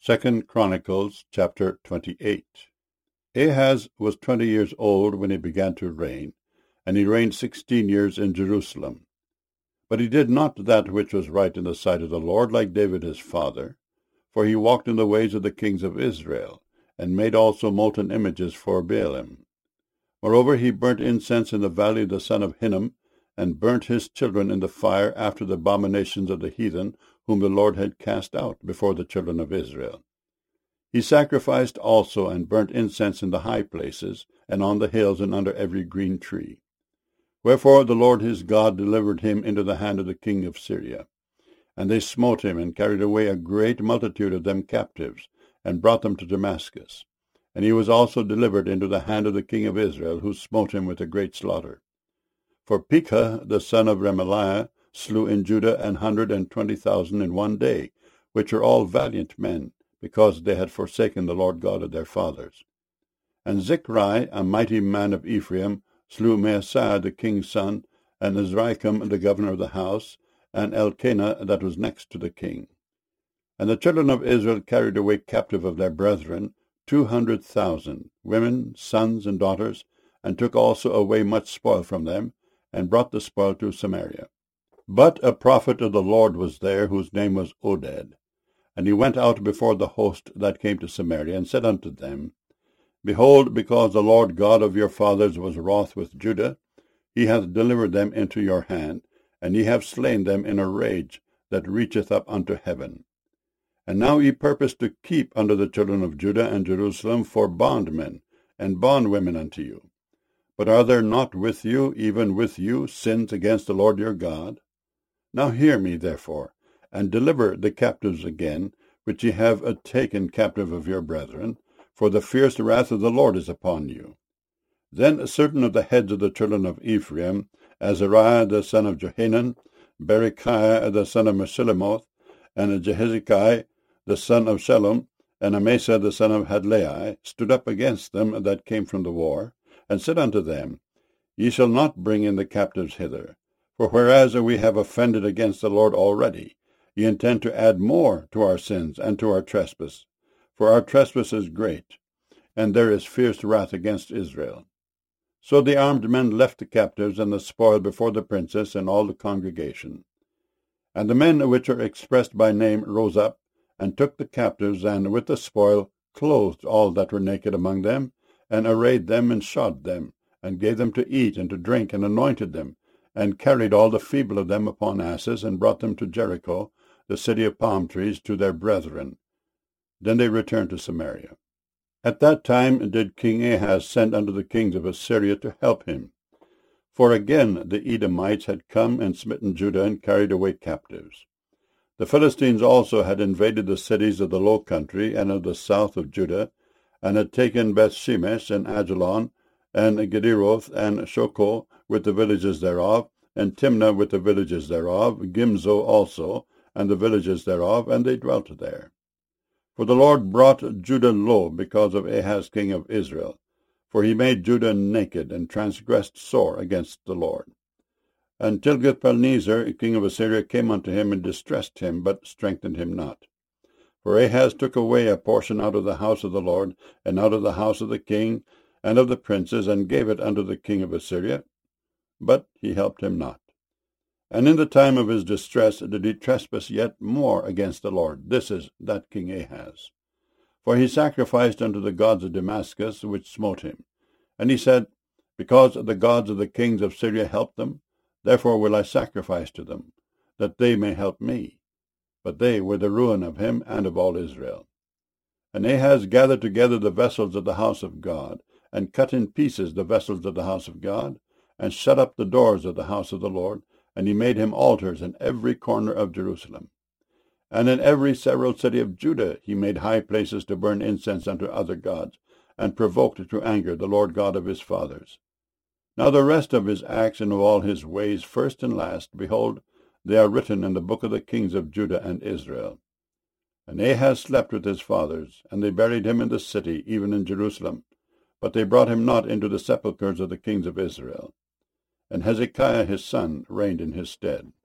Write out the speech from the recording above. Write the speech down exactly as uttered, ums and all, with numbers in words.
Second Chronicles chapter twenty-eight. Ahaz was twenty years old when he began to reign, and he reigned sixteen years in Jerusalem. But he did not that which was right in the sight of the Lord, like David his father, for he walked in the ways of the kings of Israel, and made also molten images for Baalim. Moreover, he burnt incense in the valley of the son of Hinnom, and burnt his children in the fire after the abominations of the heathen, whom the Lord had cast out before the children of Israel. He sacrificed also and burnt incense in the high places, and on the hills, and under every green tree. Wherefore the Lord his God delivered him into the hand of the king of Syria. And they smote him, and carried away a great multitude of them captives, and brought them to Damascus. And he was also delivered into the hand of the king of Israel, who smote him with a great slaughter. For Pekah the son of Remaliah slew in Judah an hundred and twenty thousand in one day, which are all valiant men, because they had forsaken the Lord God of their fathers. And Zichri, a mighty man of Ephraim, slew Maaseiah the king's son, and Azrikam the governor of the house, and Elkanah that was next to the king. And the children of Israel carried away captive of their brethren two hundred thousand, women, sons, and daughters, and took also away much spoil from them, and brought the spoil to Samaria. But a prophet of the Lord was there, whose name was Oded. And he went out before the host that came to Samaria, and said unto them, Behold, because the Lord God of your fathers was wroth with Judah, he hath delivered them into your hand, and ye have slain them in a rage that reacheth up unto heaven. And now ye purpose to keep unto the children of Judah and Jerusalem for bondmen and bondwomen unto you. But are there not with you, even with you, sins against the Lord your God? Now hear me, therefore, and deliver the captives again, which ye have taken captive of your brethren, for the fierce wrath of the Lord is upon you. Then certain of the heads of the children of Ephraim, Azariah the son of Johanan, Berechiah the son of Meshillemoth, and Jehezekiah the son of Shallum, and Amasa the son of Hadlai, stood up against them that came from the war, and said unto them, Ye shall not bring in the captives hither. For whereas we have offended against the Lord already, ye intend to add more to our sins and to our trespass. For our trespass is great, and there is fierce wrath against Israel. So the armed men left the captives and the spoil before the princess and all the congregation. And the men which are expressed by name rose up, and took the captives, and with the spoil clothed all that were naked among them, and arrayed them, and shod them, and gave them to eat and to drink, and anointed them, and carried all the feeble of them upon asses, and brought them to Jericho, the city of palm trees, to their brethren. Then they returned to Samaria. At that time did King Ahaz send unto the kings of Assyria to help him. For again the Edomites had come and smitten Judah, and carried away captives. The Philistines also had invaded the cities of the low country and of the south of Judah, and had taken Bethshemesh and Ajalon, and Gederoth, and Shoko, with the villages thereof, and Timnah with the villages thereof, Gimzo also, and the villages thereof, and they dwelt there. For the Lord brought Judah low because of Ahaz king of Israel, for he made Judah naked, and transgressed sore against the Lord. And Tilgath-Pilneser king of Assyria came unto him, and distressed him, but strengthened him not. For Ahaz took away a portion out of the house of the Lord, and out of the house of the king, and of the princes, and gave it unto the king of Assyria, but he helped him not. And in the time of his distress did he trespass yet more against the Lord. This is that King Ahaz. For he sacrificed unto the gods of Damascus, which smote him. And he said, Because the gods of the kings of Syria helped them, therefore will I sacrifice to them, that they may help me. But they were the ruin of him and of all Israel. And Ahaz gathered together the vessels of the house of God, and cut in pieces the vessels of the house of God, and shut up the doors of the house of the Lord, and he made him altars in every corner of Jerusalem. And in every several city of Judah he made high places to burn incense unto other gods, and provoked to anger the Lord God of his fathers. Now the rest of his acts and of all his ways, first and last, behold, they are written in the book of the kings of Judah and Israel. And Ahaz slept with his fathers, and they buried him in the city, even in Jerusalem, but they brought him not into the sepulchres of the kings of Israel. And Hezekiah his son reigned in his stead.